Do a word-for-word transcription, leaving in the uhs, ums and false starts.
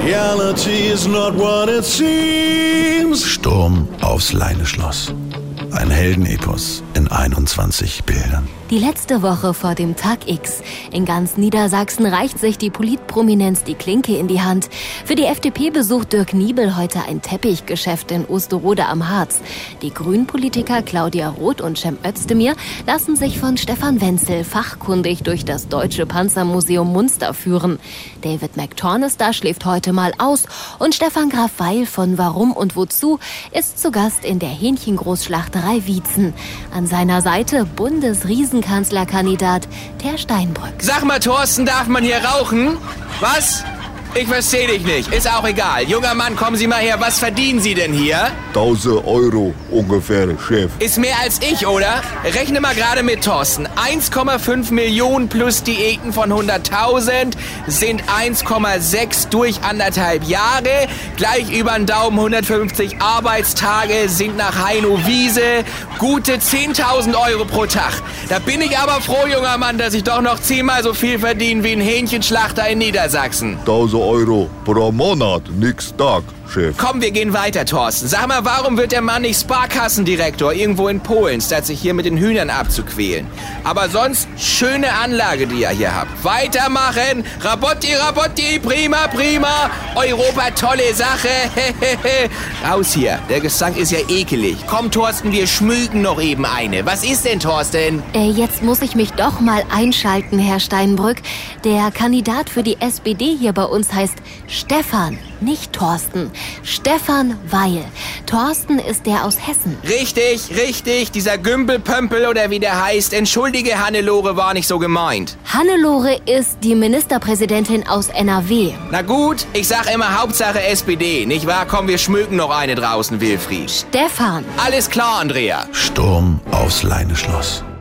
Reality is not what it seems. Sturm aufs Leineschloss. Ein Heldenepos in einundzwanzig Bildern. Die letzte Woche vor dem Tag X. In ganz Niedersachsen reicht sich die Politprominenz die Klinke in die Hand. Für die F D P besucht Dirk Niebel heute ein Teppichgeschäft in Osterode am Harz. Die Grünpolitiker Claudia Roth und Cem Özdemir lassen sich von Stefan Wenzel fachkundig durch das Deutsche Panzermuseum Munster führen. David McTornister schläft heute mal aus und Stefan Graf Weil von Warum und Wozu ist zu Gast in der Hähnchengroßschlachterei Wietzen. An seiner Seite Bundesriesenkanzlerkandidat Ter Steinbrück. Sag mal, Thorsten, darf man hier rauchen? Was? Ich verstehe dich nicht. Ist auch egal. Junger Mann, kommen Sie mal her. Was verdienen Sie denn hier? tausend Euro ungefähr, Chef. Ist mehr als ich, oder? Rechne mal gerade mit, Thorsten. eins Komma fünf Millionen plus Diäten von hunderttausend sind eins Komma sechs durch anderthalb Jahre. Gleich über den Daumen hundertfünfzig Arbeitstage sind nach Heino Wiese gute zehntausend Euro pro Tag. Da bin ich aber froh, junger Mann, dass ich doch noch zehnmal so viel verdiene wie ein Hähnchenschlachter in Niedersachsen. tausend Euro pro Monat, nix Tag, Chef. Komm, wir gehen weiter, Thorsten. Sag mal, warum wird der Mann nicht Sparkassendirektor irgendwo in Polen, statt sich hier mit den Hühnern abzuquälen? Aber sonst schöne Anlage, die ihr hier habt. Weitermachen! Rabotti, Rabotti, prima, prima! Europa, tolle Sache! Raus hier, der Gesang ist ja ekelig. Komm, Thorsten, wir schmügen noch eben eine. Was ist denn, Thorsten? Äh, jetzt muss ich mich doch mal einschalten, Herr Steinbrück. Der Kandidat für die S P D hier bei uns heißt Stefan, nicht Thorsten. Stefan Weil. Thorsten ist der aus Hessen. Richtig, richtig. Dieser Gümbelpömpel oder wie der heißt. Entschuldige, Hannelore, war nicht so gemeint. Hannelore ist die Ministerpräsidentin aus N R W. Na gut, ich sag immer Hauptsache S P D, nicht wahr? Komm, wir schmücken noch eine draußen, Wilfried. Stefan. Alles klar, Andrea. Sturm aufs Leineschloss.